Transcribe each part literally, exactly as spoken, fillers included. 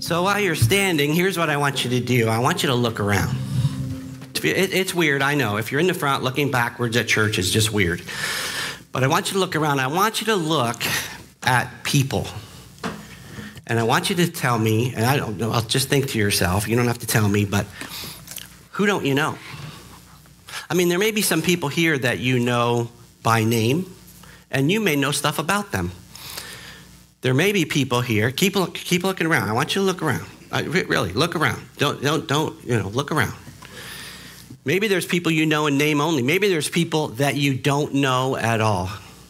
So while you're standing, here's what I want you to do. I want you to look around. It's weird, I know. If you're in the front, looking backwards at church is just weird. But I want you to look around. I want you to look at people. And I want you to tell me, and I don't know, I'll just think to yourself. You don't have to tell me, but who don't you know? I mean, there may be some people here that you know by name, and you may know stuff about them. There may be people here. Keep look, keep looking around. I want you to look around. Uh, really, look around. Don't don't don't you know? Look around. Maybe there's people you know in name only. Maybe there's people that you don't know at all.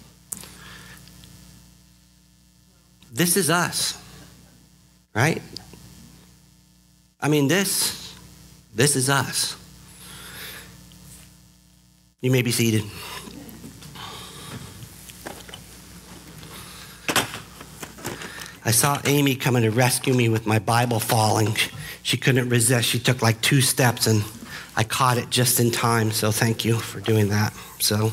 This is us, right? I mean, this this is us. You may be seated. I saw Amy coming to rescue me with my Bible falling. She couldn't resist. She took like two steps, and I caught it just in time, so thank you for doing that. So,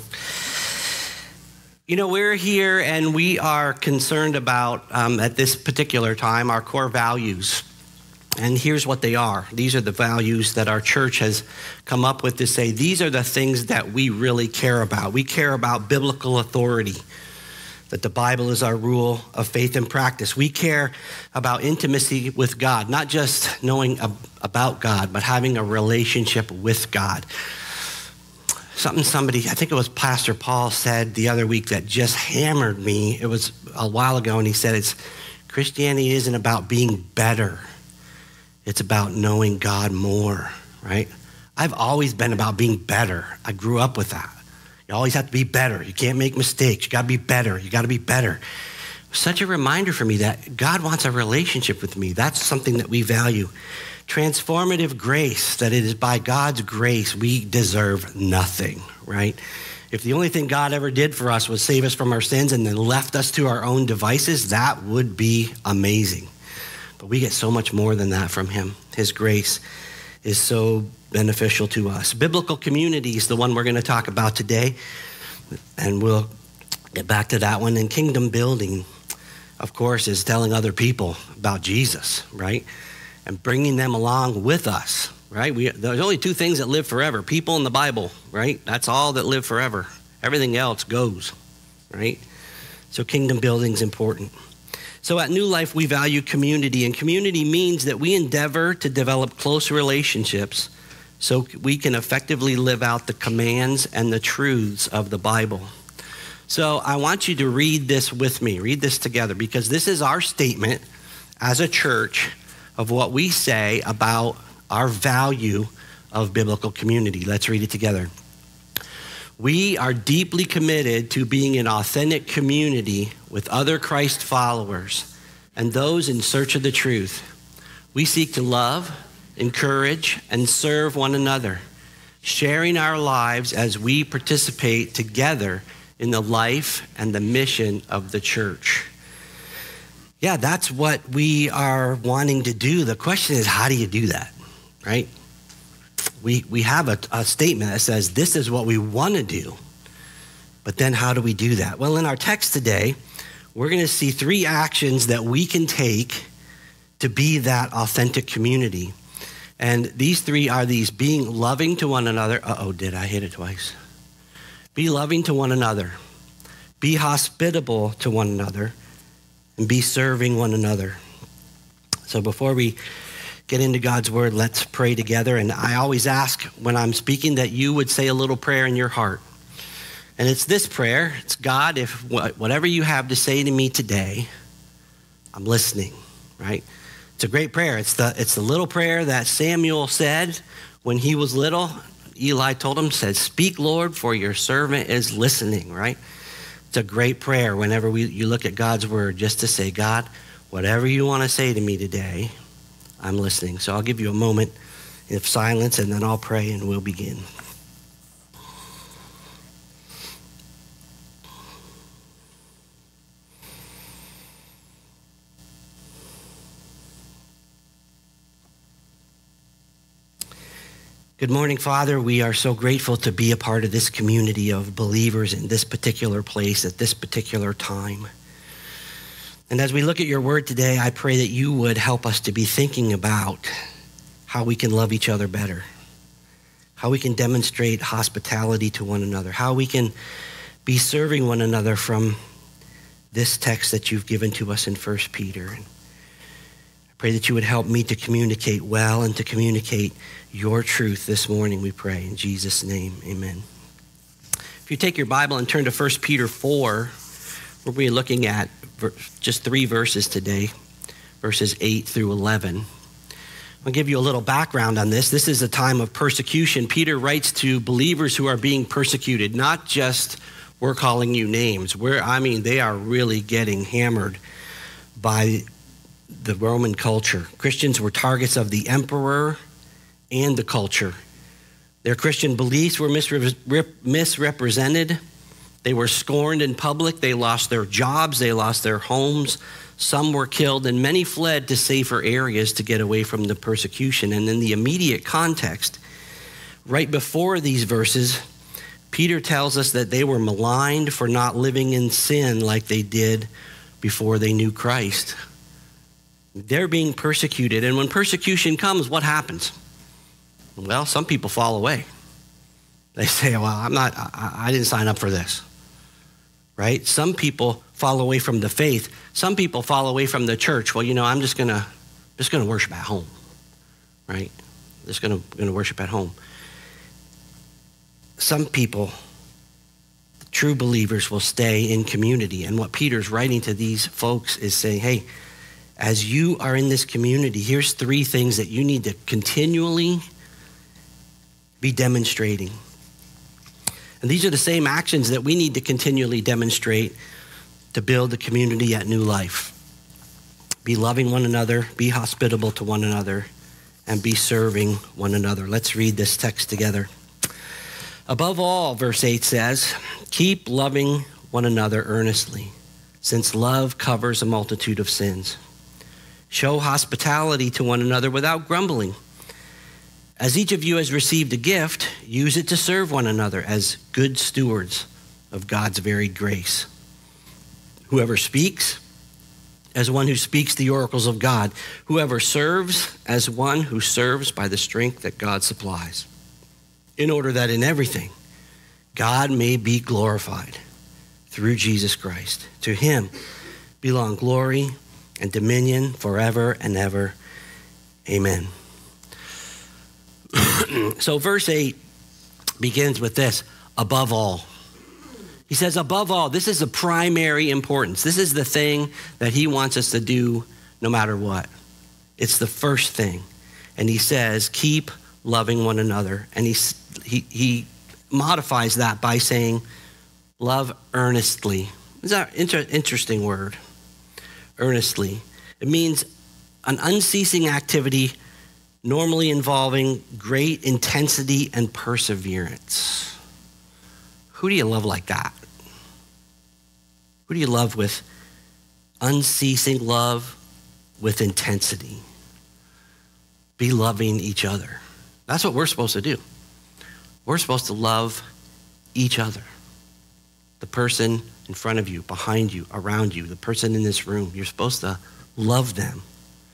you know, we're here, and we are concerned about, um, at this particular time, our core values. And here's what they are. These are the values that our church has come up with to say, these are the things that we really care about. We care about biblical authority, that the Bible is our rule of faith and practice. We care about intimacy with God, not just knowing ab- about God, but having a relationship with God. Something somebody, I think it was Pastor Paul, said the other week that just hammered me. It was a while ago, and he said, "It's Christianity isn't about being better. It's about knowing God more," right? I've always been about being better. I grew up with that. You always have to be better. You can't make mistakes. You got to be better. You got to be better. Such a reminder for me that God wants a relationship with me. That's something that we value. Transformative grace, that it is by God's grace we deserve nothing, right? If the only thing God ever did for us was save us from our sins and then left us to our own devices, that would be amazing. But we get so much more than that from him. His grace is so beneficial to us. Biblical community is the one we're going to talk about today, and we'll get back to that one. And kingdom building, of course, is telling other people about Jesus, right? And bringing them along with us, right? We, there's only two things that live forever, people and the Bible, right? That's all that live forever. Everything else goes, right? So kingdom building is important. So at New Life, we value community, and community means that we endeavor to develop close relationships so we can effectively live out the commands and the truths of the Bible. So I want you to read this with me, read this together, because this is our statement as a church of what we say about our value of biblical community. Let's read it together. We are deeply committed to being an authentic community with other Christ followers and those in search of the truth. We seek to love, encourage, and serve one another, sharing our lives as we participate together in the life and the mission of the church. Yeah, that's what we are wanting to do. The question is, how do you do that, right? We we have a, a statement that says this is what we want to do, but then how do we do that? Well, in our text today, we're going to see three actions that we can take to be that authentic community. And these three are these: being loving to one another. Uh-oh, did I hit it twice? Be loving to one another. Be hospitable to one another. And be serving one another. So before we get into God's word, let's pray together. And I always ask when I'm speaking that you would say a little prayer in your heart. And it's this prayer. It's, God, if whatever you have to say to me today, I'm listening, right? It's a great prayer. It's the, it's the little prayer that Samuel said when he was little. Eli told him, said, "Speak, Lord, for your servant is listening," right? It's a great prayer whenever we, you look at God's word, just to say, God, whatever you want to say to me today, I'm listening. So I'll give you a moment of silence, and then I'll pray, and we'll begin. Good morning, Father. We are so grateful to be a part of this community of believers in this particular place at this particular time. And as we look at your word today, I pray that you would help us to be thinking about how we can love each other better, how we can demonstrate hospitality to one another, how we can be serving one another from this text that you've given to us in First Peter. And I pray that you would help me to communicate well and to communicate your truth this morning, we pray. In Jesus' name, amen. If you take your Bible and turn to First Peter four, we'll be looking at just three verses today, verses eight through eleven. I'll give you a little background on this. This is a time of persecution. Peter writes to believers who are being persecuted, not just we're calling you names. We're, I mean, they are really getting hammered by the Roman culture. Christians were targets of the emperor and the culture. Their Christian beliefs were misre- misrepresented. They were scorned in public. They lost their jobs. They lost their homes. Some were killed, and many fled to safer areas to get away from the persecution. And in the immediate context, right before these verses, Peter tells us that they were maligned for not living in sin like they did before they knew Christ. They're being persecuted, and when persecution comes, what happens? Well, some people fall away. They say, well, I'm not, I, I didn't sign up for this. Right? Some people fall away from the faith. Some people fall away from the church. Well, you know, I'm just gonna just gonna worship at home. Right? Just gonna gonna worship at home. Some people, true believers, will stay in community. And what Peter's writing to these folks is saying, hey, as you are in this community, here's three things that you need to continually be demonstrating. And these are the same actions that we need to continually demonstrate to build the community at New Life. Be loving one another, be hospitable to one another, and be serving one another. Let's read this text together. Above all, verse eight says, keep loving one another earnestly, since love covers a multitude of sins. Show hospitality to one another without grumbling. As each of you has received a gift, use it to serve one another as good stewards of God's varied grace. Whoever speaks, as one who speaks the oracles of God. Whoever serves, as one who serves by the strength that God supplies. In order that in everything, God may be glorified through Jesus Christ. To him belong glory and dominion forever and ever. Amen. So verse eight begins with this, above all. He says, above all, this is the primary importance. This is the thing that he wants us to do no matter what. It's the first thing. And he says, keep loving one another. And he, he, he modifies that by saying, love earnestly. Is that an inter- interesting word? Earnestly. It means an unceasing activity normally involving great intensity and perseverance. Who do you love like that? Who do you love with unceasing love, with intensity? Be loving each other. That's what we're supposed to do. We're supposed to love each other. The person in front of you, behind you, around you, the person in this room, you're supposed to love them.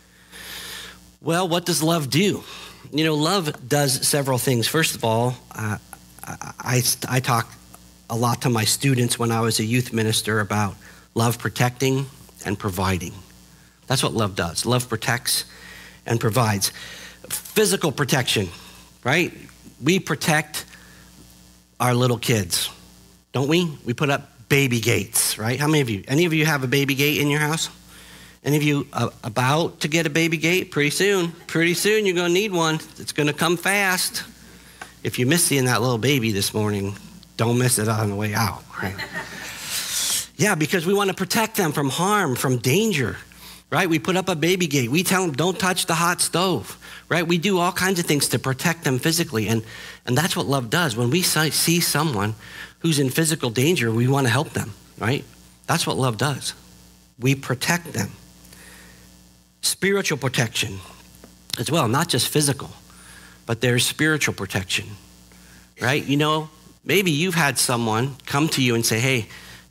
Well, what does love do? You know, love does several things. First of all, uh, I, I, I talk a lot to my students when I was a youth minister about love protecting and providing. That's what love does. Love protects and provides. Physical protection, right? We protect our little kids, don't we? We put up baby gates, right? How many of you, any of you have a baby gate in your house? Any of you uh, about to get a baby gate? Pretty soon, pretty soon you're gonna need one. It's gonna come fast. If you miss seeing that little baby this morning, don't miss it on the way out, right? Yeah, because we wanna protect them from harm, from danger, right? We put up a baby gate. We tell them, don't touch the hot stove, right? We do all kinds of things to protect them physically, and, and that's what love does. When we see someone who's in physical danger, we wanna help them, right? That's what love does. We protect them. Spiritual protection as well, not just physical, but there's spiritual protection, right? You know, maybe you've had someone come to you and say, hey,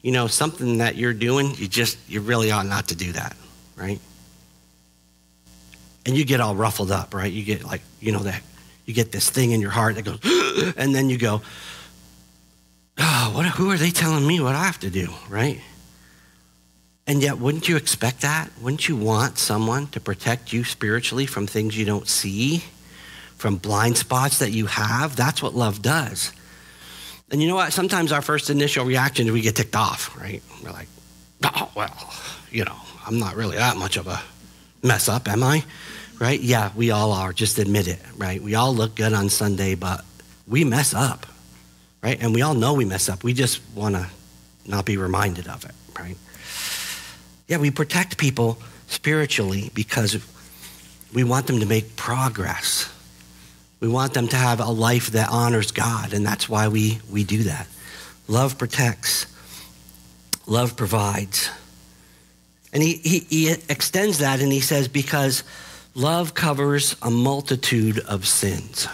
you know, something that you're doing, you just, you really ought not to do that, right? And you get all ruffled up, right? You get like, you know, that you get this thing in your heart that goes, and then you go, oh, what, who are they telling me what I have to do, right? And yet, wouldn't you expect that? Wouldn't you want someone to protect you spiritually from things you don't see, from blind spots that you have? That's what love does. And you know what? Sometimes our first initial reaction is we get ticked off, right? We're like, oh, well, you know, I'm not really that much of a mess up, am I? Right? Yeah, we all are. Just admit it, right? We all look good on Sunday, but we mess up, right? And we all know we mess up. We just want to not be reminded of it, right? Yeah, we protect people spiritually because we want them to make progress. We want them to have a life that honors God, and that's why we, we do that. Love protects. Love provides. And he, he, he extends that and he says, because love covers a multitude of sins.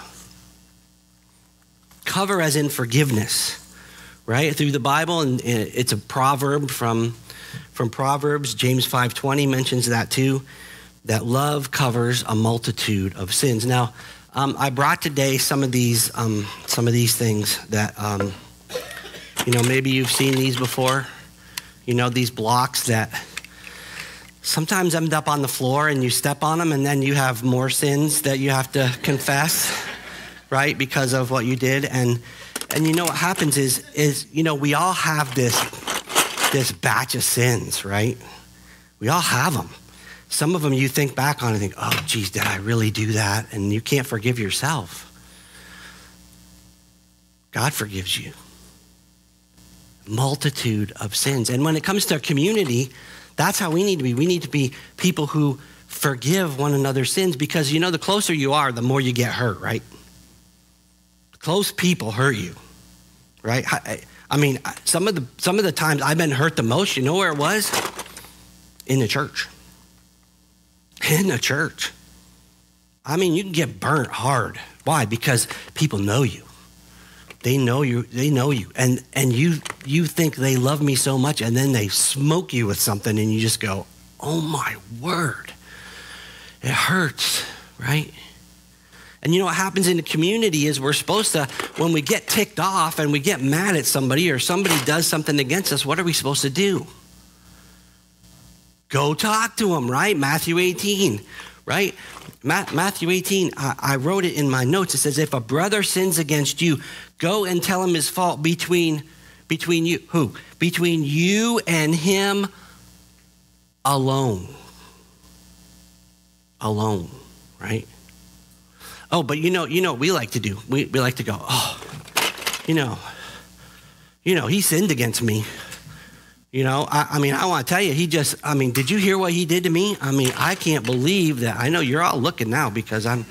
Cover as in forgiveness, right? Through the Bible, and it's a proverb from From Proverbs, James five twenty mentions that too, that love covers a multitude of sins. Now, um, I brought today some of these um, some of these things that, um, you know, maybe you've seen these before. You know, these blocks that sometimes end up on the floor and you step on them and then you have more sins that you have to confess, right, because of what you did. And and you know what happens is, is you know, we all have this this batch of sins, right? We all have them. Some of them you think back on and think, oh, geez, did I really do that? And you can't forgive yourself. God forgives you. Multitude of sins. And when it comes to community, that's how we need to be. We need to be people who forgive one another's sins, because, you know, the closer you are, the more you get hurt, right? Close people hurt you, right? I, I mean, some of the some of the times I've been hurt the most, you know where it was? In the church. In the church. I mean, you can get burnt hard. Why? Because people know you. They know you. They know you, and and you you think they love me so much, and then they smoke you with something, and you just go, "Oh my word!" It hurts, right? And you know what happens in the community is we're supposed to, when we get ticked off and we get mad at somebody or somebody does something against us, what are we supposed to do? Go talk to them, right? Matthew eighteen, right? Ma- Matthew eighteen, I-, I wrote it in my notes. It says, if a brother sins against you, go and tell him his fault between, between you, who? Between you and him alone. Alone, right? Oh, but you know, you know what we like to do? We, we like to go, oh, you know, you know, he sinned against me. You know, I, I mean, I want to tell you, he just, I mean, did you hear what he did to me? I mean, I can't believe that. I know you're all looking now because I'm,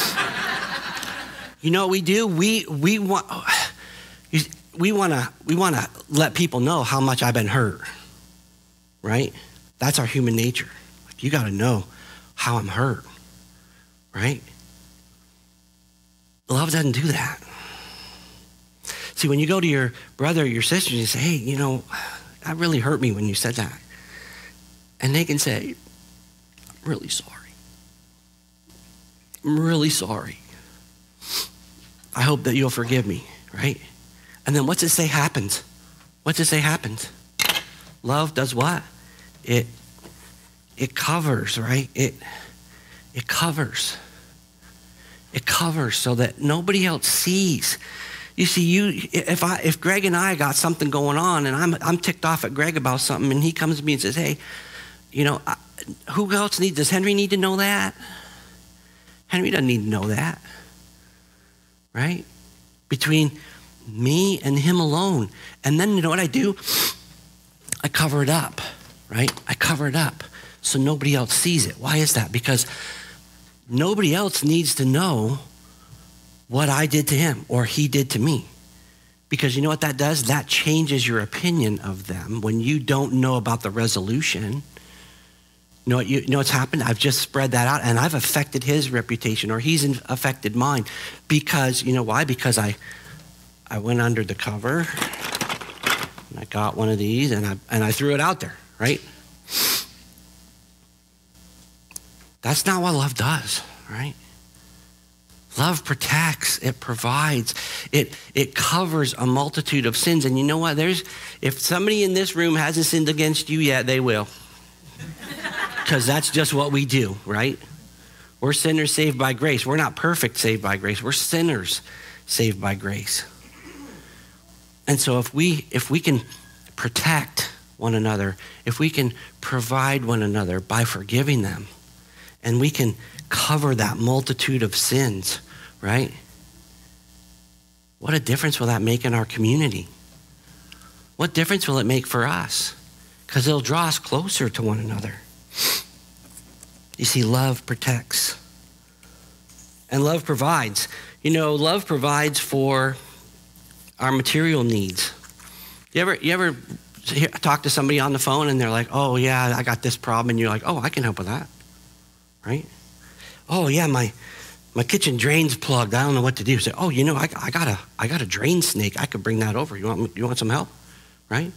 you know what we do? We, we want, we want to, we want to let people know how much I've been hurt, right? That's our human nature. Like, you got to know how I'm hurt, right? Love doesn't do that. See, when you go to your brother or your sister and you say, hey, you know, that really hurt me when you said that. And they can say, I'm really sorry. I'm really sorry. I hope that you'll forgive me, right? And then what's it say happens? What's it say happens? Love does what? It it covers, right? It it covers. It covers so that nobody else sees. You see, you if I if Greg and I got something going on and I'm I'm ticked off at Greg about something and he comes to me and says, hey, you know, I, who else needs, does Henry need to know that? Henry doesn't need to know that, right? Between me and him alone. And then you know what I do? I cover it up, right? I cover it up so nobody else sees it. Why is that? Because nobody else needs to know what I did to him or he did to me. Because you know what that does? That changes your opinion of them when you don't know about the resolution. You know, what you, you know what's happened? I've just spread that out and I've affected his reputation or he's affected mine. Because, you know why? Because I I went under the cover and I got one of these and I, and I threw it out there, right? That's not what love does, right? Love protects, it provides, it it covers a multitude of sins. And you know what? There's if somebody in this room hasn't sinned against you yet, they will. Because that's just what we do, right? We're sinners saved by grace. We're not perfect saved by grace. We're sinners saved by grace. And so if we if we can protect one another, if we can provide one another by forgiving them, and we can cover that multitude of sins, right? What a difference will that make in our community? What difference will it make for us? Because it'll draw us closer to one another. You see, love protects. And love provides. You know, love provides for our material needs. You ever, you ever talk to somebody on the phone and they're like, oh yeah, I got this problem. And you're like, oh, I can help with that, right? Oh yeah, my my kitchen drain's plugged. I don't know what to do. Say, oh, you know, I, I got a I got a drain snake. I could bring that over. You want you want some help, right?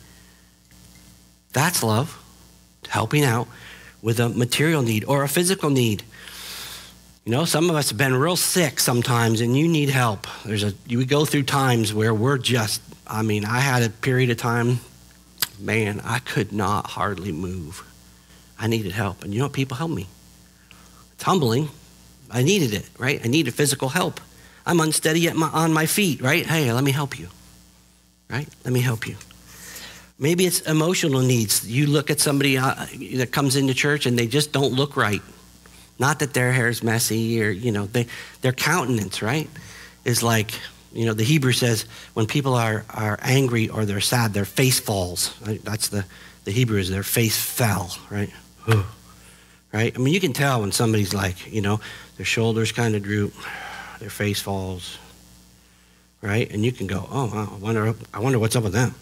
That's love, helping out with a material need or a physical need. You know, some of us have been real sick sometimes, and you need help. There's a we go through times where we're just. I mean, I had a period of time, man, I could not hardly move. I needed help, and you know what? People helped me. It's humbling. I needed it, right? I needed physical help. I'm unsteady at my, on my feet, right? Hey, let me help you, right? Let me help you. Maybe it's emotional needs. You look at somebody uh, that comes into church and they just don't look right. Not that their hair is messy or, you know, they, their countenance, right, is like, you know, the Hebrew says when people are, are angry or they're sad, their face falls. Right? That's the, the Hebrew is their face fell, right? Right? I mean, you can tell when somebody's like, you know, their shoulders kind of droop, their face falls, right? And you can go, oh, wow, I wonder, I wonder what's up with them.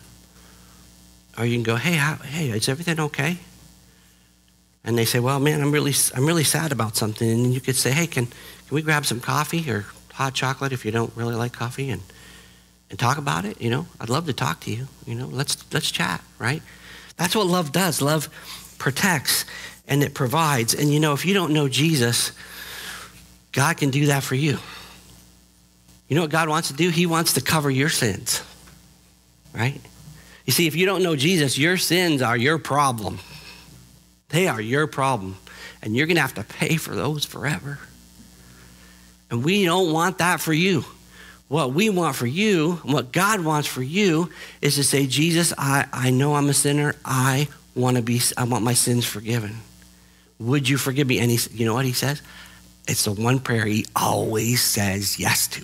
Or you can go, hey, how, hey, is everything okay? And they say, well, man, I'm really, I'm really sad about something. And then you could say, hey, can, can we grab some coffee or hot chocolate if you don't really like coffee and, and talk about it? You know, I'd love to talk to you. You know, let's let's chat, right? That's what love does. Love protects and it provides. And you know, if you don't know Jesus, God can do that for you. You know what God wants to do? He wants to cover your sins, right? You see, if you don't know Jesus, your sins are your problem. They are your problem. And you're going to have to pay for those forever. And we don't want that for you. What we want for you, what God wants for you, is to say, Jesus, I, I know I'm a sinner. I want to be, I want my sins forgiven. Would you forgive me? And he, you know what he says? It's the one prayer he always says yes to.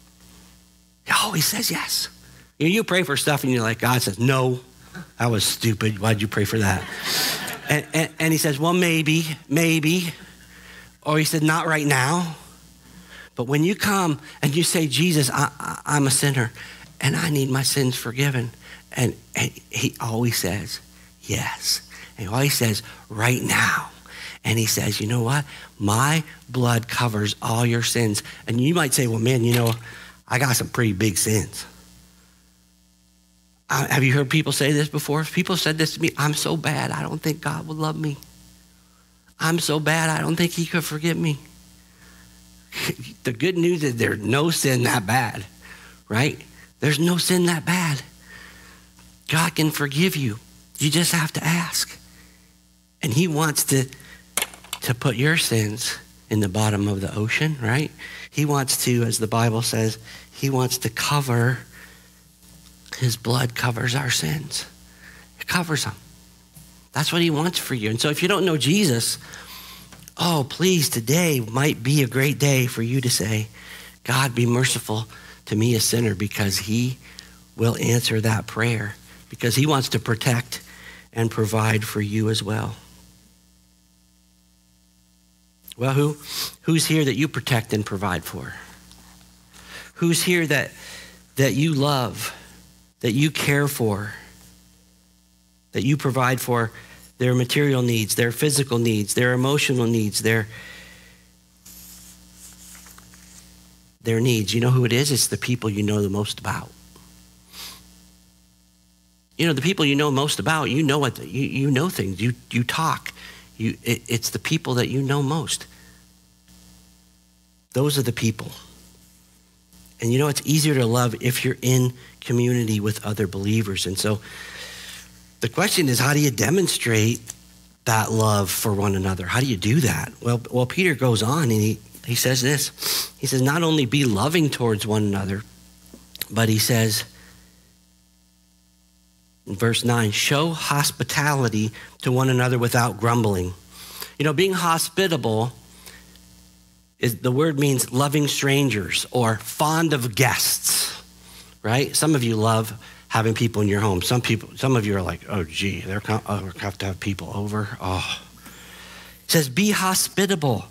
He always says yes. You know, you pray for stuff and you're like, God says, no, that was stupid. Why'd you pray for that? and, and, and he says, well, maybe, maybe. Or he said, not right now. But when you come and you say, Jesus, I, I, I'm a sinner and I need my sins forgiven. And, and he always says, yes. And he always says, right now. And he says, you know what? My blood covers all your sins. And you might say, well, man, you know, I got some pretty big sins. Uh, have you heard people say this before? People said this to me, I'm so bad, I don't think God would love me. I'm so bad, I don't think he could forgive me. The good news is there's no sin that bad, right? There's no sin that bad. God can forgive you. You just have to ask. And he wants to, to put your sins in the bottom of the ocean, right? He wants to, as the Bible says, he wants to cover, his blood covers our sins. It covers them. That's what he wants for you. And so if you don't know Jesus, oh, please, today might be a great day for you to say, God, be merciful to me, a sinner, because he will answer that prayer, because he wants to protect and provide for you as well. Well, who, who's here that you protect and provide for? Who's here that, that you love, that you care for, that you provide for their material needs, their physical needs, their emotional needs, their, their needs? You know who it is? It's the people you know the most about. You know, the people you know most about, you know what, you, you know things, you, you talk. You, it, it's the people that you know most. Those are the people. And you know, it's easier to love if you're in community with other believers. And so the question is, how do you demonstrate that love for one another? How do you do that? Well, well, Peter goes on and he, he says this. He says, not only be loving towards one another, but he says, in verse nine, show hospitality to one another without grumbling. You know, being hospitable, is the word means loving strangers or fond of guests, right? Some of you love having people in your home. Some people, some of you are like, oh, gee, they're oh, we have to have people over. Oh, it says, be hospitable.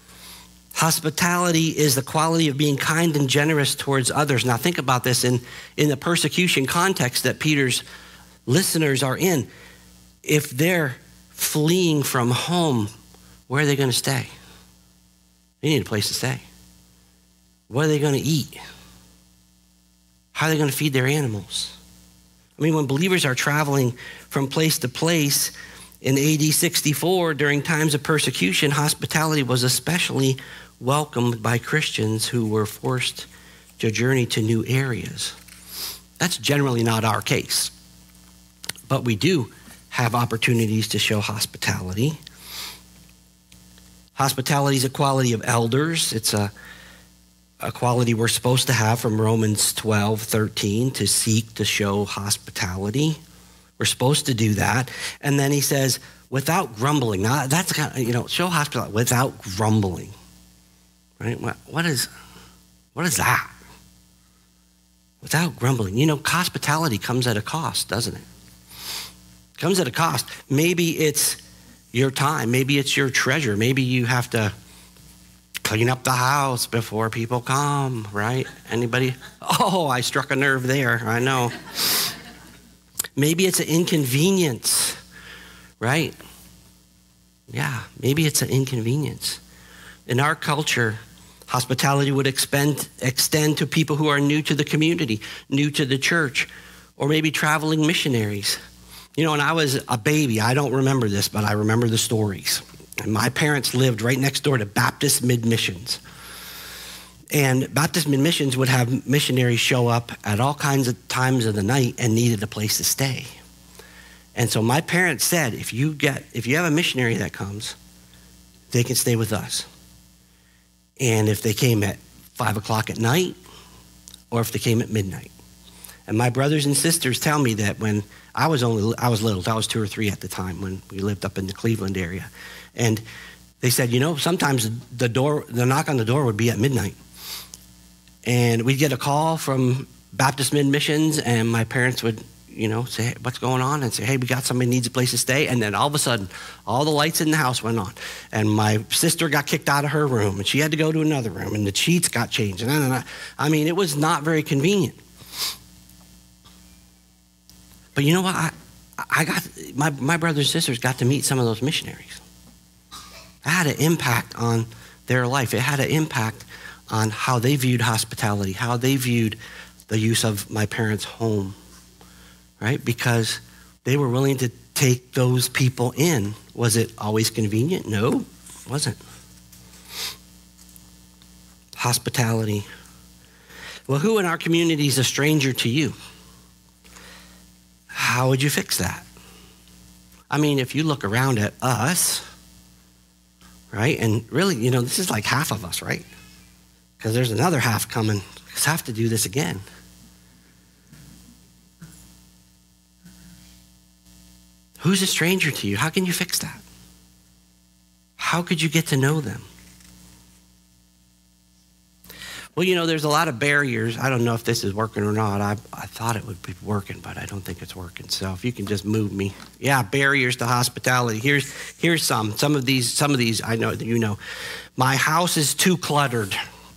Hospitality is the quality of being kind and generous towards others. Now think about this in, in the persecution context that Peter's listeners are in. If they're fleeing from home, where are they going to stay? They need a place to stay. What are they going to eat? How are they going to feed their animals? I mean, when believers are traveling from place to place in A D sixty-four during times of persecution, hospitality was especially welcomed by Christians who were forced to journey to new areas. That's generally not our case, but we do have opportunities to show hospitality. Hospitality is a quality of elders. It's a, a quality we're supposed to have from Romans twelve thirteen, to seek to show hospitality. We're supposed to do that. And then he says, without grumbling. Now, that's kind of, you know, show hospitality without grumbling. Right? What, what is, what is that? Without grumbling. You know, hospitality comes at a cost, doesn't it? It comes at a cost. Maybe it's your time. Maybe it's your treasure. Maybe you have to clean up the house before people come, right? Anybody? Oh, I struck a nerve there. I know. Maybe it's an inconvenience, right? Yeah, maybe it's an inconvenience. In our culture, hospitality would expend, extend to people who are new to the community, new to the church, or maybe traveling missionaries. You know, when I was a baby, I don't remember this, but I remember the stories. And my parents lived right next door to Baptist Mid-Missions. And Baptist Mid-Missions would have missionaries show up at all kinds of times of the night and needed a place to stay. And so my parents said, if you get, if you have a missionary that comes, they can stay with us. And if they came at five o'clock at night, or if they came at midnight. And my brothers and sisters tell me that when I was only, I was little, I was two or three at the time when we lived up in the Cleveland area. And they said, you know, sometimes the door, the knock on the door would be at midnight. And we'd get a call from Baptist Mid-Missions, and my parents would, you know, say, hey, what's going on? And say, hey, we got somebody needs a place to stay. And then all of a sudden, all the lights in the house went on. And my sister got kicked out of her room, and she had to go to another room, and the sheets got changed. And I, I mean, it was not very convenient. But you know what? I, I got, my, my brothers and sisters got to meet some of those missionaries. It had an impact on their life. It had an impact on how they viewed hospitality, how they viewed the use of my parents' home, right? Because they were willing to take those people in. Was it always convenient? No, it wasn't. Hospitality. Well, who in our community is a stranger to you? How would you fix that? I mean, if you look around at us, right? And really, you know, this is like half of us, right? Because there's another half coming. Because I have to do this again. Who's a stranger to you? How can you fix that? How could you get to know them? Well, you know, there's a lot of barriers. I don't know if this is working or not. I, I thought it would be working, but I don't think it's working. So if you can just move me. Yeah, barriers to hospitality. Here's here's some. Some of these, some of these I know that you know. My house is too cluttered.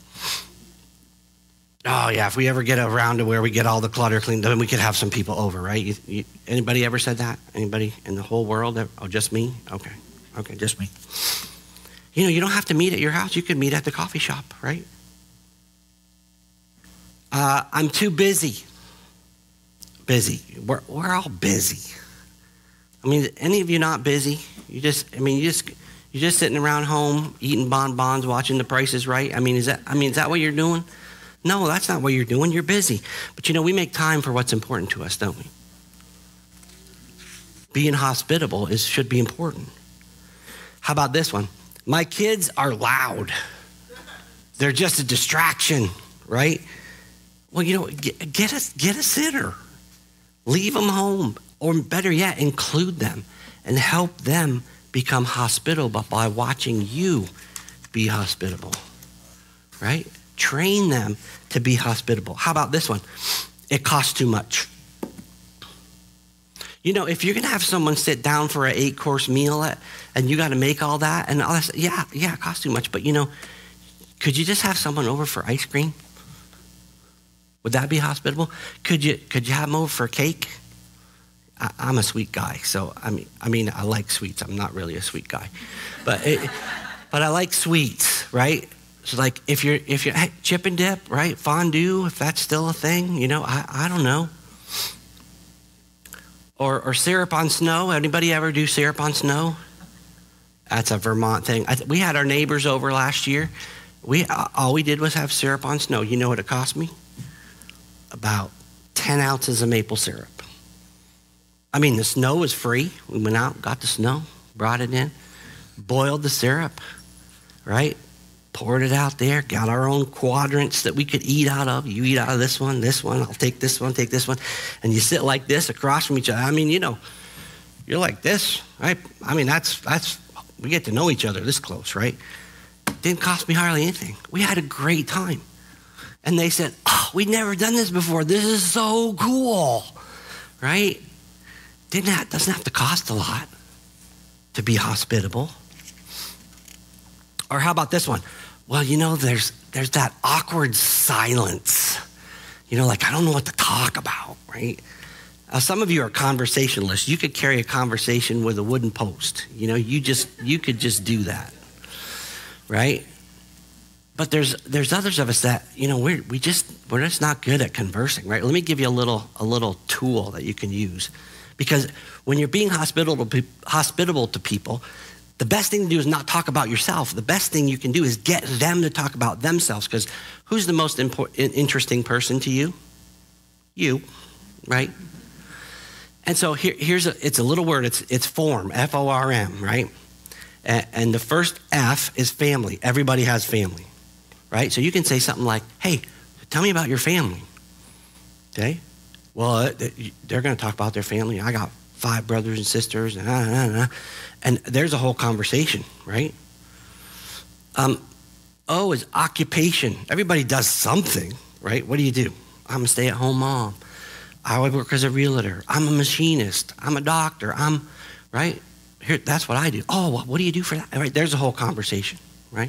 Oh yeah, if we ever get around to where we get all the clutter cleaned, then we could have some people over, right? You, you, anybody ever said that? Anybody in the whole world? Oh, just me? Okay, okay, just me. You know, you don't have to meet at your house. You could meet at the coffee shop, right? Uh, I'm too busy. busy. We're, we're all busy. I mean, any of you not busy? You just, I mean, you just, you're just sitting around home, eating bonbons, watching The Price is Right. I mean, is that, I mean, is that what you're doing? No, that's not what you're doing. You're busy. But you know, we make time for what's important to us, don't we? Being hospitable is, should be important. How about this one? My kids are loud. They're just a distraction, right? Well, you know, get, get a, get a sitter. Leave them home. Or better yet, include them and help them become hospitable by watching you be hospitable, right? Train them to be hospitable. How about this one? It costs too much. You know, if you're going to have someone sit down for an eight-course meal at, and you got to make all that and all that, yeah, yeah, it costs too much. But, you know, could you just have someone over for ice cream? Would that be hospitable? Could you could you have them over for cake? I, I'm a sweet guy, so I mean, I mean, I like sweets. I'm not really a sweet guy, but it, but I like sweets, right? So like if you're if you're hey, chip and dip, right? Fondue, if that's still a thing, you know, I I don't know. Or or syrup on snow. Anybody ever do syrup on snow? That's a Vermont thing. I th- we had our neighbors over last year. We all we did was have syrup on snow. You know what it cost me? About ten ounces of maple syrup. I mean, the snow was free. We went out, got the snow, brought it in, boiled the syrup, right? Poured it out there, got our own quadrants that we could eat out of. You eat out of this one, this one, I'll take this one, take this one. And you sit like this across from each other. I mean, you know, you're like this, right? I mean, that's, that's we get to know each other this close, right? Didn't cost me hardly anything. We had a great time. And they said, oh, we'd never done this before. This is so cool, right? Didn't that, doesn't have to cost a lot to be hospitable. Or how about this one? Well, you know, there's there's that awkward silence. You know, like, I don't know what to talk about, right? Uh, some of you are conversationalists. You could carry a conversation with a wooden post. You know, you just you could just do that, right? But there's there's others of us that, you know, we're we just we're just not good at conversing, right? Let me give you a little a little tool that you can use, because when you're being hospitable hospitable to people, the best thing to do is not talk about yourself. The best thing you can do is get them to talk about themselves, because who's the most important, interesting person to you? You, right? And so here, here's a, it's a little word, it's it's form, F O R M, right? And, and the first F is family. Everybody has family, right? So you can say something like, hey, tell me about your family, okay? Well, they're gonna talk about their family. I got five brothers and sisters, and, ah, ah, ah. And there's a whole conversation, right? Um, O is occupation. Everybody does something, right? What do you do? I'm a stay-at-home mom. I work as a realtor. I'm a machinist. I'm a doctor. I'm, right? Here, that's what I do. Oh, what do you do for that? Right? There's a whole conversation, right?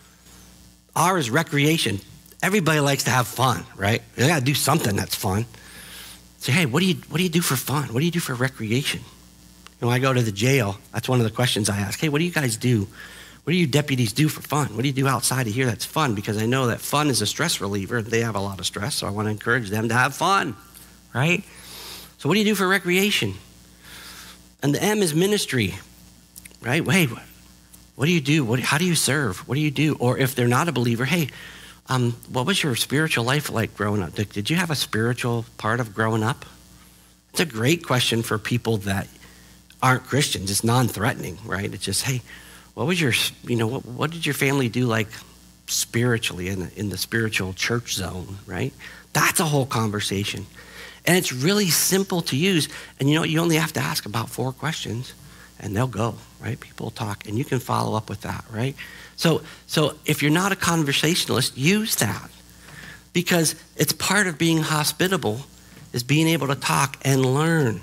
R is recreation. Everybody likes to have fun, right? They got to do something that's fun. Say, hey, what do you what do you do for fun? What do you do for recreation? You know, when I go to the jail, that's one of the questions I ask. Hey, what do you guys do? What do you deputies do for fun? What do you do outside of here that's fun? Because I know that fun is a stress reliever. They have a lot of stress, so I want to encourage them to have fun, right? So what do you do for recreation? And the M is ministry, right? Hey, what do you do? What, how do you serve? What do you do? Or if they're not a believer, hey, um, what was your spiritual life like growing up? Did, did you have a spiritual part of growing up? It's a great question for people that aren't Christians. It's non-threatening, right? It's just, hey, what was your, you know, what, what did your family do like spiritually in the, in the spiritual church zone, right? That's a whole conversation. And it's really simple to use. And you know, you only have to ask about four questions and they'll go, right? People talk and you can follow up with that, right? So, so if you're not a conversationalist, use that, because it's part of being hospitable is being able to talk and learn.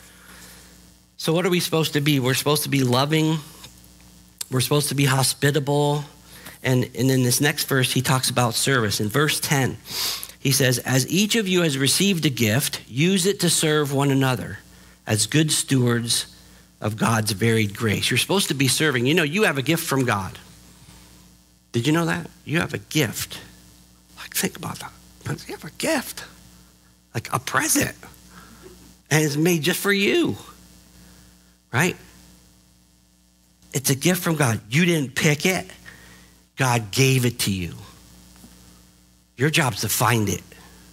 So what are we supposed to be? We're supposed to be loving. We're supposed to be hospitable. And, and in this next verse, he talks about service. In verse ten, he says, as each of you has received a gift, use it to serve one another as good stewards of God's varied grace. You're supposed to be serving. You know, you have a gift from God. Did you know that? You have a gift. Like, think about that. You have a gift. Like a present. And it's made just for you, right? It's a gift from God. You didn't pick it. God gave it to you. Your job's to find it.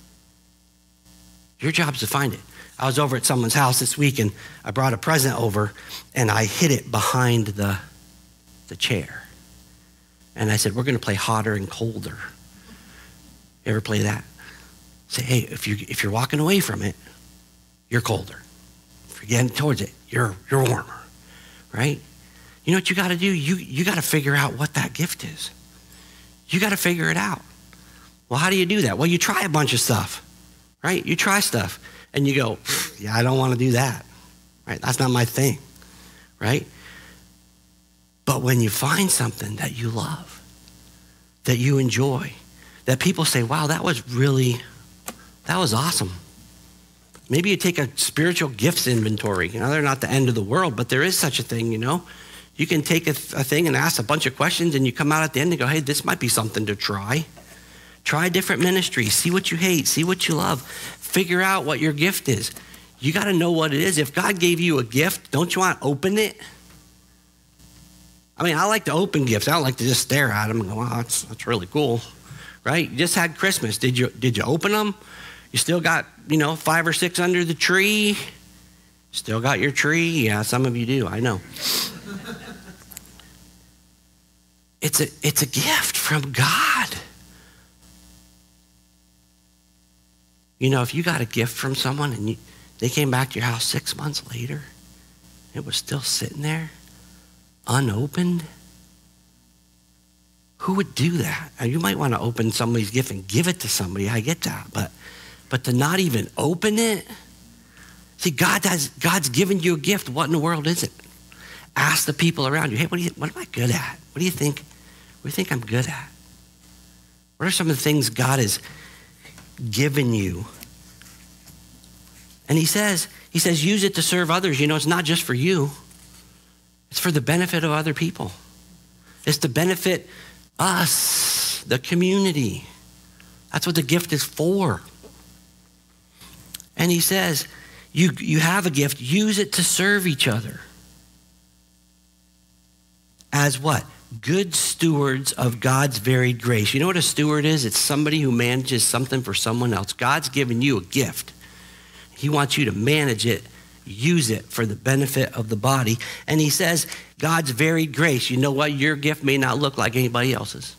Your job's to find it. I was over at someone's house this week and I brought a present over and I hid it behind the, the chair. And I said, we're going to play hotter and colder. You ever play that? Say, hey, if, you, if you're walking away from it, you're colder. If you're getting towards it, you're, you're warmer, right? You know what you got to do? You, you got to figure out what that gift is. You got to figure it out. Well, how do you do that? Well, you try a bunch of stuff, right? You try stuff and you go, yeah, I don't want to do that, right? That's not my thing, right? But when you find something that you love, that you enjoy, that people say, wow, that was really, that was awesome. Maybe you take a spiritual gifts inventory. You know, they're not the end of the world, but there is such a thing, you know. You can take a, th- a thing and ask a bunch of questions and you come out at the end and go, hey, this might be something to try. Try different ministries. See what you hate. See what you love. Figure out what your gift is. You got to know what it is. If God gave you a gift, don't you want to open it? I mean, I like to open gifts. I don't like to just stare at them and go, wow, that's, that's really cool, right? You just had Christmas. Did you, did you open them? You still got, you know, five or six under the tree? Still got your tree? Yeah, some of you do. I know. It's a, it's a gift from God. You know, if you got a gift from someone and you, they came back to your house six months later, it was still sitting there, unopened, who would do that? Now, you might want to open somebody's gift and give it to somebody. I get that. But but to not even open it, see, God has, God's given you a gift. What in the world is it? Ask the people around you, hey, what, do you, what am I good at? What do you think? What do you think I'm good at? What are some of the things God has given you? And he says, he says, use it to serve others. You know, it's not just for you. It's for the benefit of other people. It's to benefit us, the community. That's what the gift is for. And he says, you, you have a gift, use it to serve each other. As what? Good stewards of God's varied grace. You know what a steward is? It's somebody who manages something for someone else. God's given you a gift. He wants you to manage it, use it for the benefit of the body. And he says, God's varied grace. You know what? Your gift may not look like anybody else's.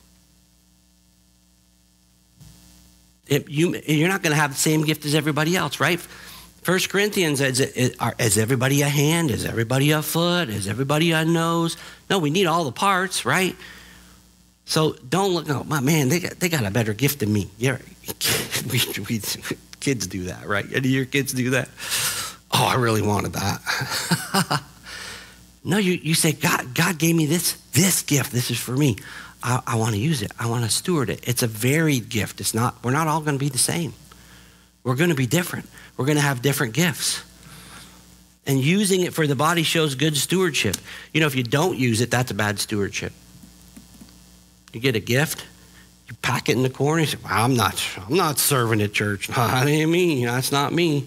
It, you, you're not going to have the same gift as everybody else, right? First Corinthians, is, is everybody a hand? Is everybody a foot? Is everybody a nose? No, we need all the parts, right? So don't look, oh, my man, they got, they got a better gift than me. Yeah, we, we, kids do that, right? Any of your kids do that? Oh, I really wanted that. No, you, you say, God, God gave me this, this gift. This is for me. I, I want to use it. I want to steward it. It's a varied gift. It's not, we're not all going to be the same. We're going to be different. We're going to have different gifts. And using it for the body shows good stewardship. You know, if you don't use it, that's a bad stewardship. You get a gift, you pack it in the corner, you say, well, I'm not, I'm not serving at church. No, that ain't me. That's not me.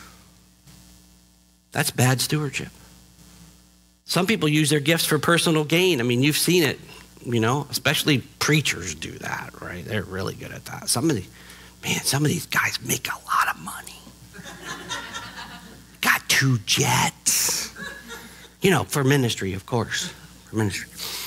That's bad stewardship. Some people use their gifts for personal gain. I mean, you've seen it, you know, especially preachers do that, right? They're really good at that. Some of the, man, some of these guys make a lot of money. Got two jets. You know, for ministry, of course. For ministry.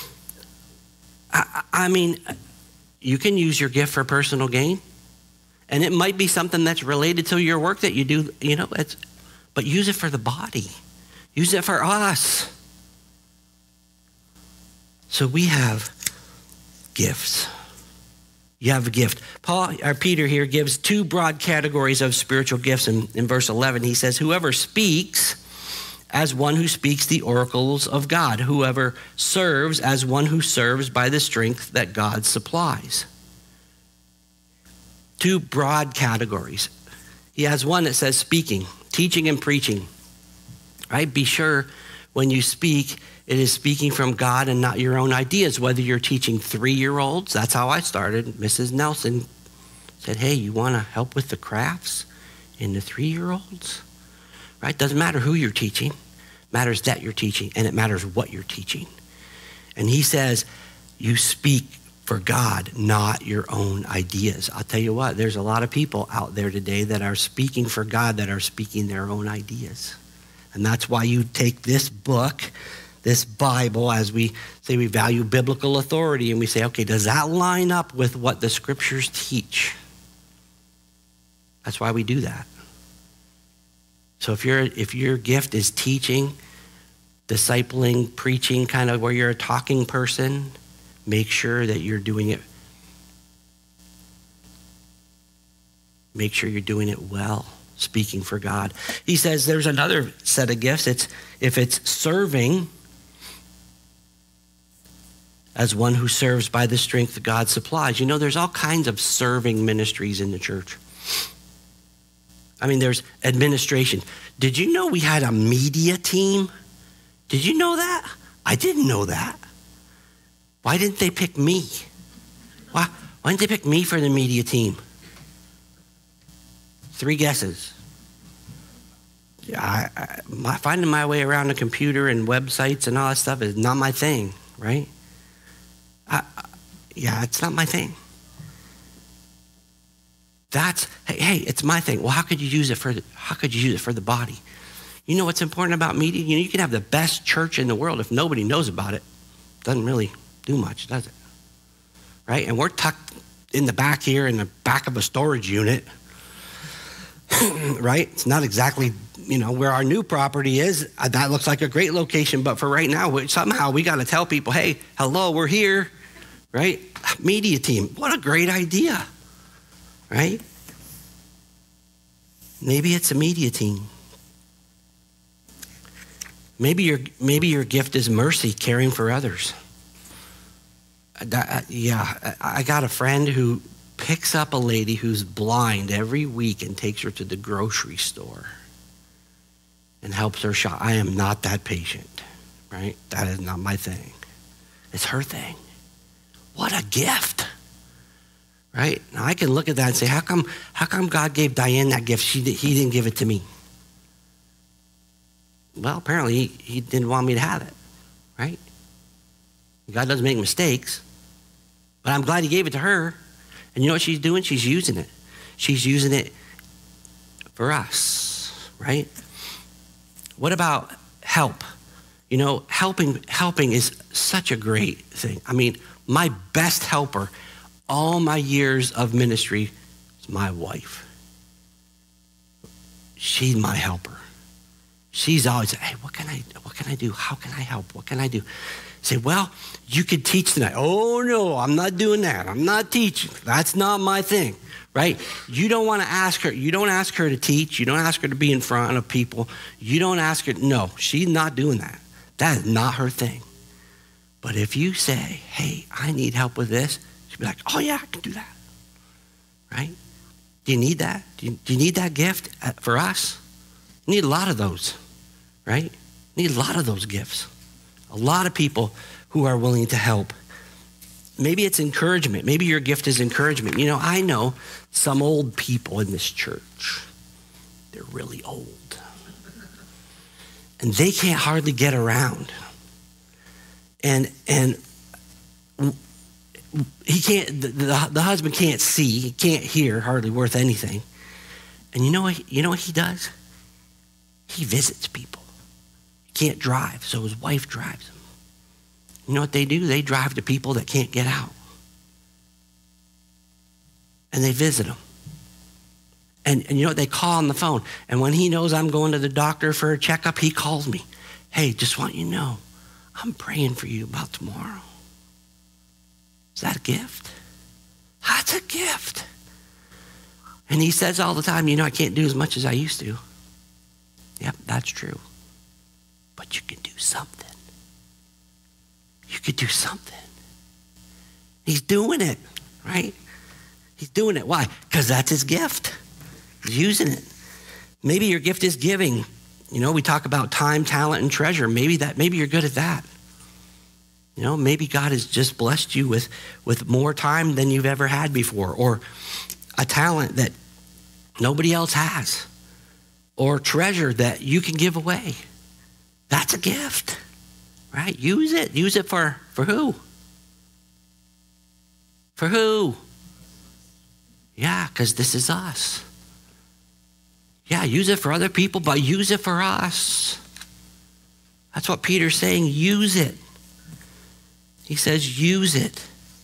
I, I mean, you can use your gift for personal gain. And it might be something that's related to your work that you do, you know, it's, but use it for the body. Use it for us. So we have gifts. You have a gift. Paul, or Peter here gives two broad categories of spiritual gifts. In, in verse eleven, he says, whoever speaks as one who speaks the oracles of God. Whoever serves as one who serves by the strength that God supplies. Two broad categories. He has one that says speaking, teaching and preaching. Right? Be sure when you speak, it is speaking from God and not your own ideas. Whether you're teaching three-year-olds, that's how I started. Missus Nelson said, hey, you want to help with the crafts in the three-year-olds? right? Doesn't matter who you're teaching. It matters that you're teaching, and it matters what you're teaching. And he says, you speak for God, not your own ideas. I'll tell you what, there's a lot of people out there today that are speaking for God, that are speaking their own ideas. And that's why you take this book, this Bible, as we say we value biblical authority, and we say, okay, does that line up with what the scriptures teach? That's why we do that. So if you're if your gift is teaching, discipling, preaching, kind of where you're a talking person, make sure that you're doing it. Make sure you're doing it well, speaking for God. He says there's another set of gifts. It's if it's serving, as one who serves by the strength God supplies. You know, there's all kinds of serving ministries in the church. I mean, there's administration. Did you know we had a media team? Did you know that? I didn't know that. Why didn't they pick me? Why, why didn't they pick me for the media team? Three guesses. Yeah, I, I, my, finding my way around a computer and websites and all that stuff is not my thing, right? I, I, yeah, it's not my thing. That's, hey, hey, it's my thing. Well, how could you use it for the, how could you use it for the body? You know what's important about media? You know, you can have the best church in the world if nobody knows about it. Doesn't really do much, does it? Right? And we're tucked in the back here in the back of a storage unit. Right? It's not exactly, you know, where our new property is. That looks like a great location, but for right now, somehow we got to tell people, hey, hello, we're here, right? Media team, what a great idea, right? Maybe it's a media team. Maybe your maybe your gift is mercy, caring for others. That, yeah, I got a friend who picks up a lady who's blind every week and takes her to the grocery store and helps her shop. I am not that patient, right? That is not my thing. It's her thing. What a gift, right? Now I can look at that and say, how come, how come God gave Diane that gift? She did, he didn't give it to me. Well, apparently he, he didn't want me to have it, right? God doesn't make mistakes, but I'm glad he gave it to her. And you know what she's doing? She's using it. She's using it for us, right? What about help? You know, helping helping is such a great thing. I mean, my best helper, all my years of ministry, is my wife. She's my helper. She's always, hey, what can I, what can I do? How can I help? What can I do? Say, well, you could teach tonight. Oh, no, I'm not doing that. I'm not teaching. That's not my thing, right? You don't want to ask her. You don't ask her to teach. You don't ask her to be in front of people. You don't ask her. No, she's not doing that. That is not her thing. But if you say, hey, I need help with this, she'll be like, oh, yeah, I can do that, right? Do you need that? Do you, do you need that gift for us? You need a lot of those, right? You need a lot of those gifts. A lot of people who are willing to help. Maybe it's encouragement. Maybe your gift is encouragement. You know, I know some old people in this church. They're really old. And they can't hardly get around. And and he can't, the, the, the husband can't see, he can't hear, hardly worth anything. And you know what, you know what he does? He visits people. Can't drive, so his wife drives him. You know what they do? They drive to people that can't get out. And they visit them. And, and you know what? They call on the phone. And when he knows I'm going to the doctor for a checkup, he calls me. Hey, just want you to know, I'm praying for you about tomorrow. Is that a gift? That's a gift. And he says all the time, you know, I can't do as much as I used to. Yep, that's true. But you can do something. You could do something. He's doing it, right? He's doing it. Why? Because that's his gift. He's using it. Maybe your gift is giving. You know, we talk about time, talent, and treasure. Maybe that. Maybe you're good at that. You know, maybe God has just blessed you with, with more time than you've ever had before, or a talent that nobody else has. or treasure that you can give away. That's a gift, right? Use it. Use it for, for who? For who? Yeah, because this is us. Yeah, use it for other people, but use it for us. That's what Peter's saying. Use it. He says, use it.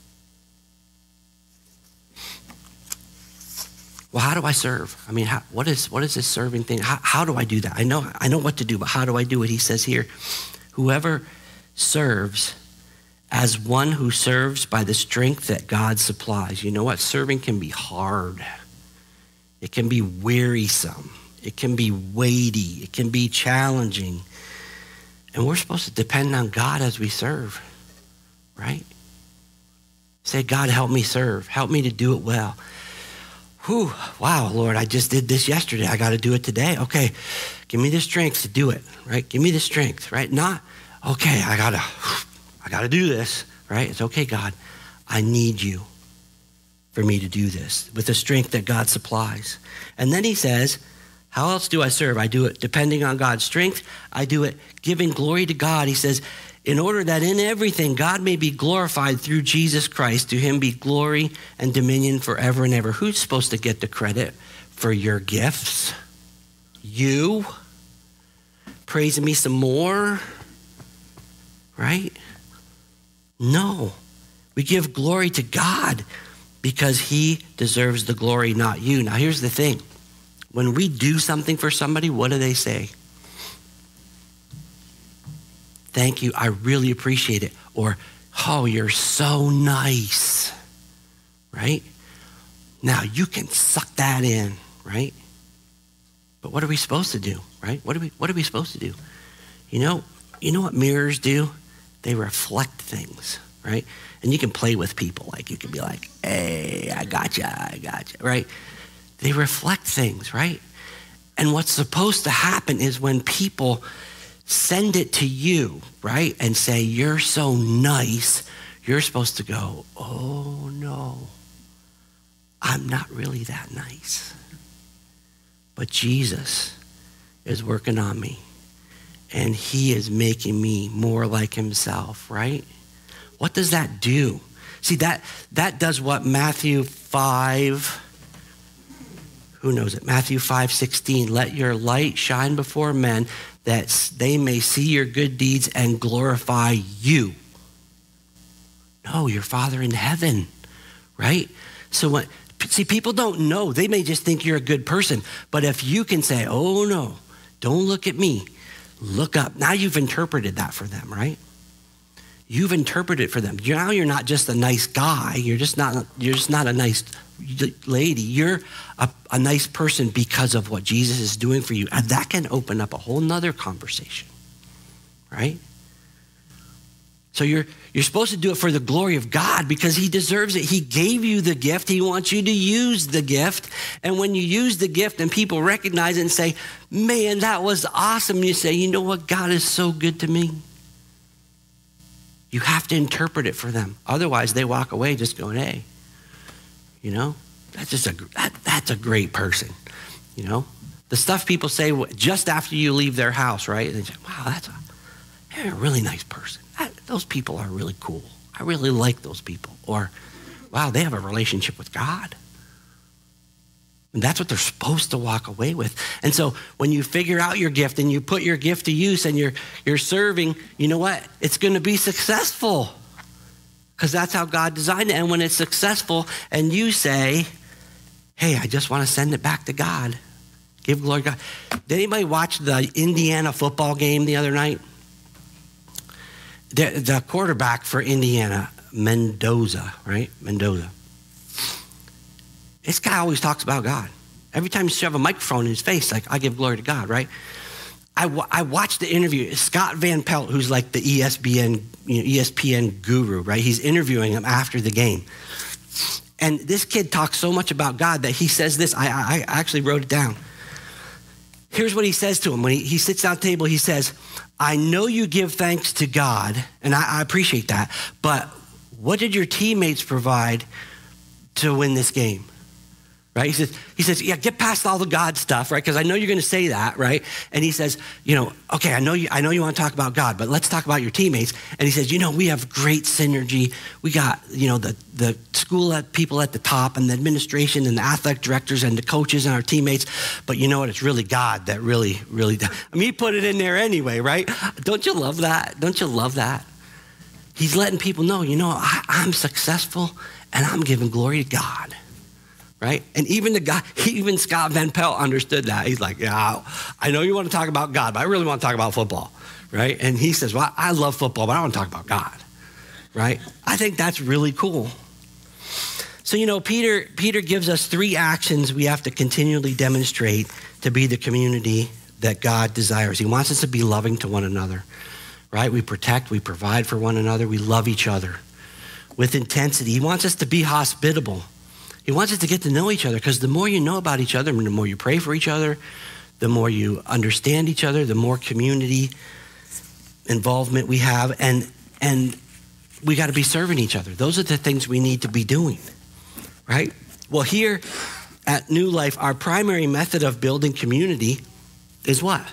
Well, how do I serve? I mean, how, what is what is this serving thing? How, how do I do that? I know I know what to do, but how do I do it? He says here, whoever serves as one who serves by the strength that God supplies. You know what? Serving can be hard. It can be wearisome. It can be weighty. It can be challenging. And we're supposed to depend on God as we serve, right? Say, God, help me serve. Help me to do it well. Whew, wow, Lord, I just did this yesterday. I got to do it today. Okay, give me the strength to do it, right? Give me the strength, right? Not, okay, I got to, I got to do this, right? It's okay, God. I need you for me to do this with the strength that God supplies. And then he says, how else do I serve? I do it depending on God's strength. I do it giving glory to God. He says, in order that in everything God may be glorified through Jesus Christ, to him be glory and dominion forever and ever. Who's supposed to get the credit for your gifts? You? Praising me some more? Right? No. We give glory to God because he deserves the glory, not you. Now here's the thing. When we do something for somebody, what do they say? Thank you, I really appreciate it. Or, oh, you're so nice, right? Now, you can suck that in, right? But what are we supposed to do, right? What are we, what are we supposed to do? You know, you know what mirrors do? They reflect things, right? And you can play with people. Like, you can be like, hey, I gotcha, I gotcha, right? They reflect things, right? And what's supposed to happen is when people send it to you, right? And say, you're so nice. You're supposed to go, oh no, I'm not really that nice. But Jesus is working on me and he is making me more like himself, right? What does that do? See, that, that does what Matthew five, who knows it? Matthew five sixteen, let your light shine before men that they may see your good deeds and glorify you. No, your Father in heaven, right? So when, see, people don't know. They may just think you're a good person. But if you can say, oh no, don't look at me, look up. Now you've interpreted that for them, right? You've interpreted it for them. Now you're not just a nice guy. You're just not, you're just not a nice lady. You're a, a nice person because of what Jesus is doing for you. And that can open up a whole nother conversation, right? So you're you're supposed to do it for the glory of God because he deserves it. He gave you the gift. He wants you to use the gift. And when you use the gift and people recognize it and say, man, that was awesome. You say, you know what? God is so good to me. You have to interpret it for them. Otherwise, they walk away just going, hey, you know, that's just a, that, that's a great person, you know? The stuff people say just after you leave their house, right? They say, wow, that's a, they're a really nice person. That, those people are really cool. I really like those people. Or, wow, they have a relationship with God. And that's what they're supposed to walk away with. And so when you figure out your gift and you put your gift to use and you're, you're serving, you know what? It's going to be successful. Because that's how God designed it. And when it's successful and you say, hey, I just want to send it back to God. Give glory to God. Did anybody watch the Indiana football game the other night? The, the quarterback for Indiana, Mendoza, right? Mendoza. This guy always talks about God. Every time you shove a microphone in his face, like, I give glory to God, right? I, w- I watched the interview. Scott Van Pelt, who's like the E S P N, you know, E S P N guru, right? He's interviewing him after the game. And this kid talks so much about God that he says this. I, I, I actually wrote it down. Here's what he says to him. When he, he sits down at the table, he says, I know you give thanks to God, and I, I appreciate that, but what did your teammates provide to win this game? right? He says, he says, yeah, get past all the God stuff, right? Because I know you're going to say that, right? And he says, you know, okay, I know you, I know you want to talk about God, but let's talk about your teammates. And he says, you know, we have great synergy. We got, you know, the, the school at people at the top and the administration and the athletic directors and the coaches and our teammates. But you know what? It's really God that really, really does. I mean, he put it in there anyway, right? Don't you love that? Don't you love that? He's letting people know, you know, I, I'm successful and I'm giving glory to God. Right? And even the guy, even Scott Van Pelt understood that. He's like, yeah, I know you want to talk about God, but I really want to talk about football. Right? And he says, well, I love football, but I want to talk about God. Right? I think that's really cool. So, you know, Peter, Peter gives us three actions we have to continually demonstrate to be the community that God desires. He wants us to be loving to one another. Right? We protect, we provide for one another, we love each other with intensity. He wants us to be hospitable. He wants us to get to know each other, because the more you know about each other, the more you pray for each other, the more you understand each other, the more community involvement we have, and and we got to be serving each other. Those are the things we need to be doing, right? Well, here at New Life, our primary method of building community is what?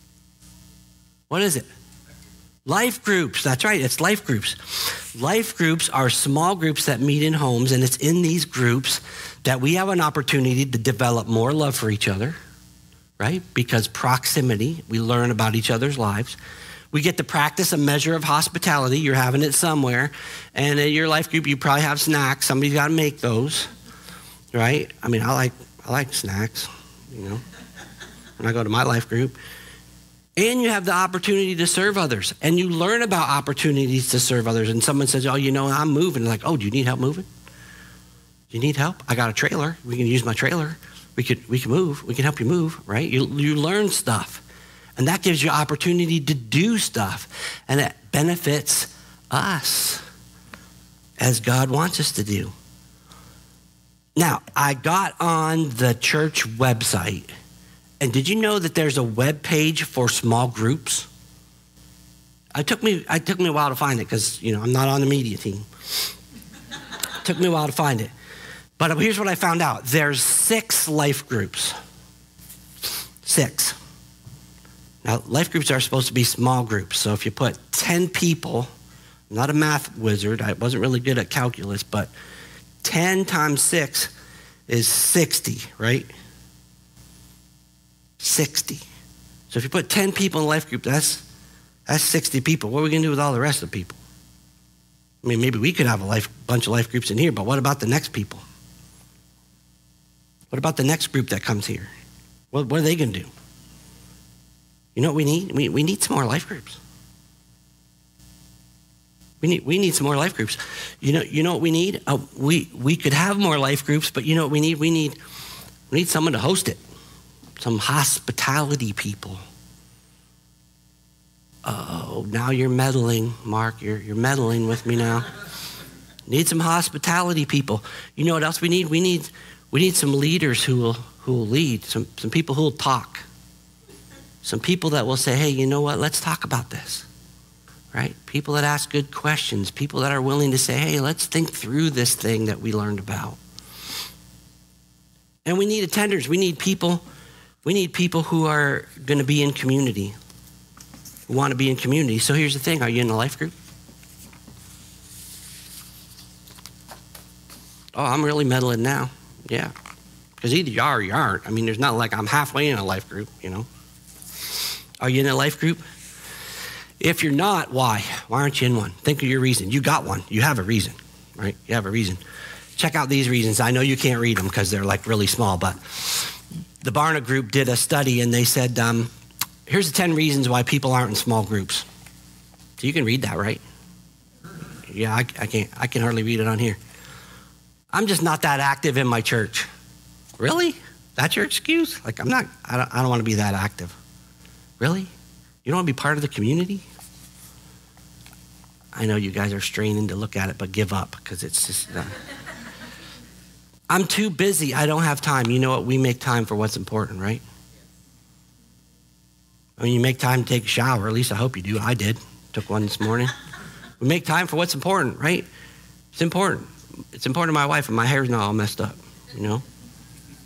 What is it? Life groups. That's right. It's life groups. Life groups are small groups that meet in homes, and it's in these groups that we have an opportunity to develop more love for each other, right? Because proximity, we learn about each other's lives. We get to practice a measure of hospitality. You're having it somewhere. And in your life group, you probably have snacks. Somebody's got to make those, right? I mean, I like I like snacks, you know, when I go to my life group. And you have the opportunity to serve others. And you learn about opportunities to serve others. And someone says, oh, you know, I'm moving. Like, oh, do you need help moving? Do you need help? I got a trailer. We can use my trailer. We could we can move. We can help you move, right? You, you learn stuff. And that gives you opportunity to do stuff. And it benefits us as God wants us to do. Now, I got on the church website. And did you know that there's a web page for small groups? It took me, it took me a while to find it, because, you know, I'm not on the media team. It took me a while to find it. But here's what I found out. There's six life groups. Six. Now, life groups are supposed to be small groups. So if you put ten people, I'm not a math wizard. I wasn't really good at calculus, but ten times six is sixty, right? sixty. So if you put ten people in a life group, that's that's sixty people. What are we going to do with all the rest of the people? I mean, maybe we could have a life, bunch of life groups in here, but what about the next people? What about the next group that comes here? What, what are they going to do? You know what we need? We, we need some more life groups. We need we need some more life groups. You know you know what we need? Uh, we we could have more life groups, but you know what we need? We need we need someone to host it. Some hospitality people. Oh, now you're meddling, Mark. You're you're meddling with me now. Need some hospitality people. You know what else we need? We need we need some leaders who will who will lead. Some some people who will talk. Some people that will say, hey, you know what? Let's talk about this. Right? People that ask good questions. People that are willing to say, hey, let's think through this thing that we learned about. And we need attenders. We need people. We need people who are going to be in community, who want to be in community. So here's the thing. Are you in a life group? Oh, I'm really meddling now. Yeah. Because either you are or you aren't. I mean, there's not like I'm halfway in a life group, you know. Are you in a life group? If you're not, why? Why aren't you in one? Think of your reason. You got one. You have a reason, right? You have a reason. Check out these reasons. I know you can't read them because they're like really small, but the Barna Group did a study, and they said, um, here's the ten reasons why people aren't in small groups. So you can read that, right? Yeah, I, I can't. I can hardly read it on here. I'm just not that active in my church. Really? That's your excuse? Like, I'm not, I don't, I don't want to be that active. Really? You don't want to be part of the community? I know you guys are straining to look at it, but give up, because it's just... Uh, I'm too busy. I don't have time. You know what? We make time for what's important, right? I mean, you make time to take a shower. At least I hope you do. I did. Took one this morning. We make time for what's important, right? It's important. It's important to my wife, and my hair's not all messed up, you know?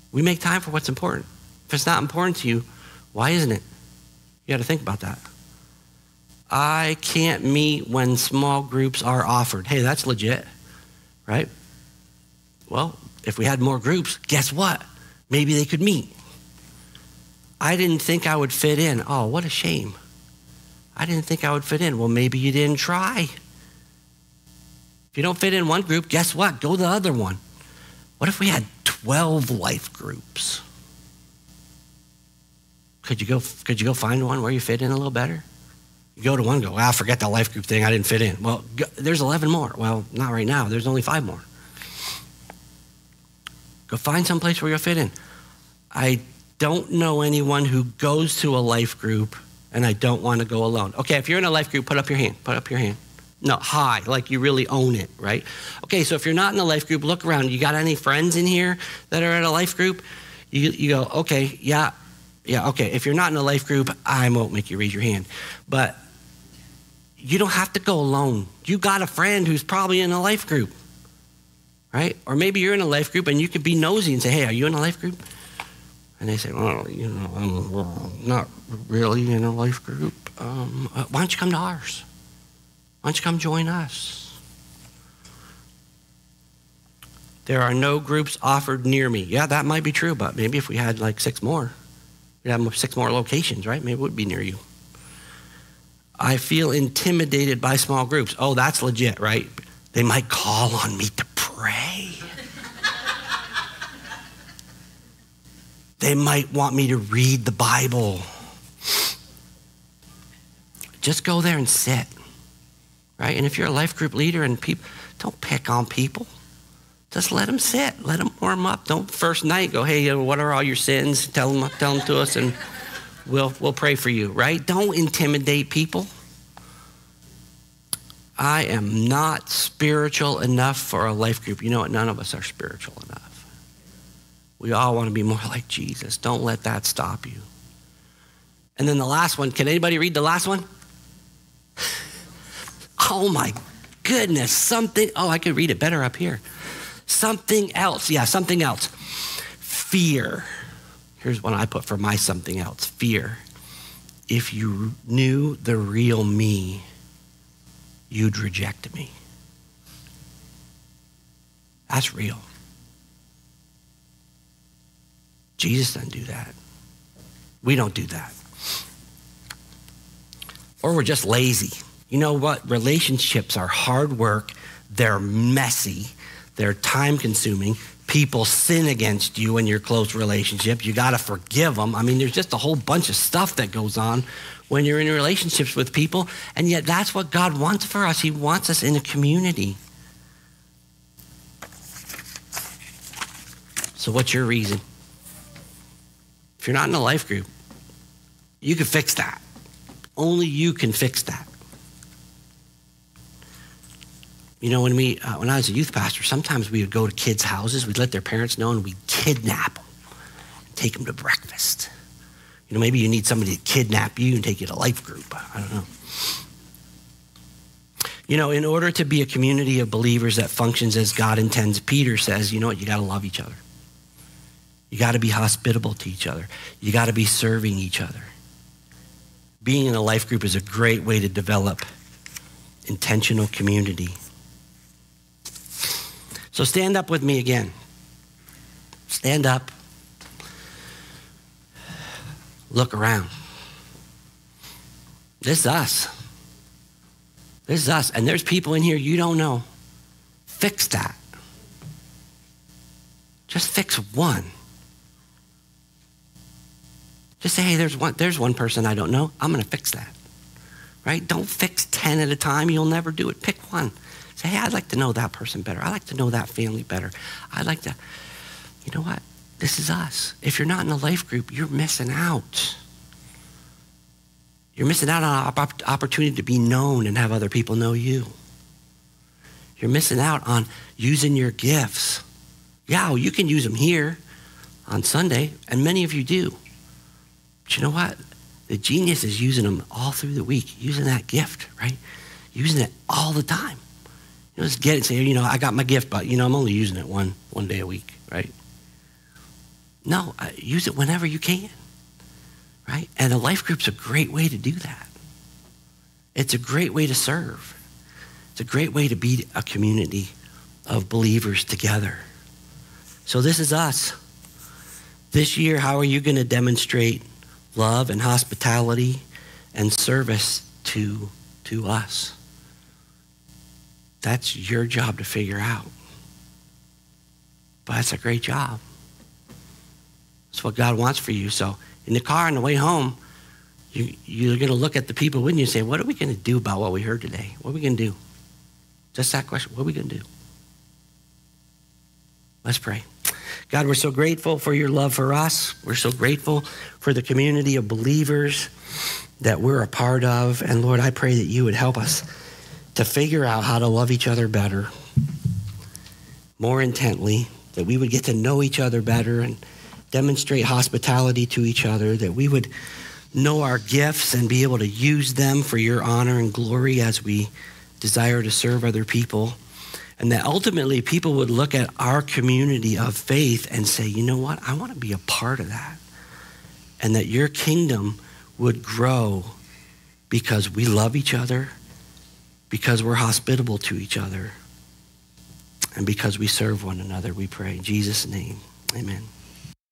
We make time for what's important. If it's not important to you, why isn't it? You got to think about that. I can't meet when small groups are offered. Hey, that's legit, right? Well, if we had more groups, guess what? Maybe they could meet. I didn't think I would fit in. Oh, what a shame. I didn't think I would fit in. Well, maybe you didn't try. If you don't fit in one group, guess what? Go to the other one. What if we had twelve life groups? Could you go, could you go find one where you fit in a little better? You go to one and go, well, forget that life group thing. I didn't fit in. Well, go, there's eleven more. Well, not right now. There's only five more. Go find some place where you'll fit in. I don't know anyone who goes to a life group and I don't want to go alone. Okay, if you're in a life group, put up your hand. Put up your hand. No, high, like you really own it, right? Okay, so if you're not in a life group, look around. You got any friends in here that are at a life group? You, you go, okay, yeah, yeah, okay. If you're not in a life group, I won't make you raise your hand. But you don't have to go alone. You got a friend who's probably in a life group, right? Or maybe you're in a life group and you could be nosy and say, hey, are you in a life group? And they say, well, you know, I'm not really in a life group. Um, why don't you come to ours? Why don't you come join us? There are no groups offered near me. Yeah, that might be true, but maybe if we had like six more, we'd have six more locations, right? Maybe it would be near you. I feel intimidated by small groups. Oh, that's legit, right? They might call on me to pray. They might want me to read the Bible. Just go there and sit, right? And if you're a life group leader and people, don't pick on people. Just let them sit. Let them warm up. Don't first night go, hey, what are all your sins? Tell them, tell them to us and we'll, we'll pray for you, right? Don't intimidate people. I am not spiritual enough for a life group. You know what? None of us are spiritual enough. We all want to be more like Jesus. Don't let that stop you. And then the last one, can anybody read the last one? Oh my goodness, something, oh, I could read it better up here. Something else, yeah, something else. Fear. Here's one I put for my something else, fear. If you knew the real me, you'd reject me. That's real. Jesus doesn't do that. We don't do that. Or we're just lazy. You know what? Relationships are hard work. They're messy. They're time consuming. People sin against you in your close relationship. You got to forgive them. I mean, there's just a whole bunch of stuff that goes on when you're in relationships with people. And yet that's what God wants for us. He wants us in a community. So what's your reason? If you're not in a life group, you can fix that. Only you can fix that. You know, when we, uh, when I was a youth pastor, sometimes we would go to kids' houses, we'd let their parents know, and we'd kidnap them, and take them to breakfast. You know, maybe you need somebody to kidnap you and take you to life group. I don't know. You know, in order to be a community of believers that functions as God intends, Peter says, you know what, you got to love each other. You got to be hospitable to each other. You got to be serving each other. Being in a life group is a great way to develop intentional community. So stand up with me again. Stand up. Look around. This is us. This is us. And there's people in here you don't know. Fix that. Just fix one. Just say, hey, there's one, there's one person I don't know. I'm going to fix that. Right? Don't fix ten at a time. You'll never do it. Pick one. Say, hey, I'd like to know that person better. I'd like to know that family better. I'd like to, you know what? This is us. If you're not in a life group, you're missing out. You're missing out on an opportunity to be known and have other people know you. You're missing out on using your gifts. Yeah, well, you can use them here on Sunday, and many of you do. But you know what? The genius is using them all through the week, using that gift, right? Using it all the time. You know, just get it and say, you know, I got my gift, but, you know, I'm only using it one, one day a week, right? No, uh, use it whenever you can, right? And a life group's a great way to do that. It's a great way to serve. It's a great way to be a community of believers together. So this is us. This year, how are you going to demonstrate love and hospitality and service to, to us? That's your job to figure out. But that's a great job. That's what God wants for you. So in the car on the way home, you, you're going to look at the people with you and say, what are we going to do about what we heard today? What are we going to do? Just that question. What are we going to do? Let's pray. God, we're so grateful for your love for us. We're so grateful for the community of believers that we're a part of. And Lord, I pray that you would help us to figure out how to love each other better, more intently, that we would get to know each other better and demonstrate hospitality to each other, that we would know our gifts and be able to use them for your honor and glory as we desire to serve other people. And that ultimately people would look at our community of faith and say, you know what, I want to be a part of that. And that your kingdom would grow because we love each other, because we're hospitable to each other, and because we serve one another, we pray. In Jesus' name, amen.